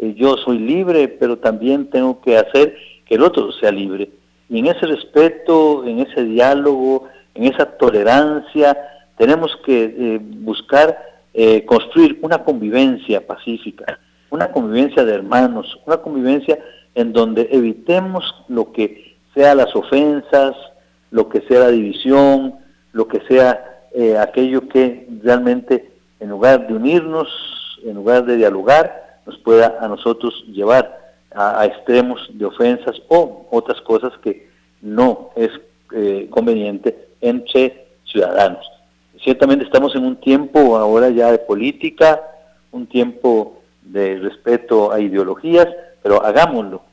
yo soy libre, pero también tengo que hacer que el otro sea libre. Y en ese respeto, en ese diálogo, en esa tolerancia, tenemos que buscar construir una convivencia pacífica, una convivencia de hermanos, una convivencia en donde evitemos lo que sea las ofensas, lo que sea la división, lo que sea aquello que realmente, en lugar de unirnos, en lugar de dialogar, nos pueda a nosotros llevar a extremos de ofensas o otras cosas que no es conveniente entre ciudadanos. Ciertamente estamos en un tiempo ahora ya de política, un tiempo de respeto a ideologías, pero hagámoslo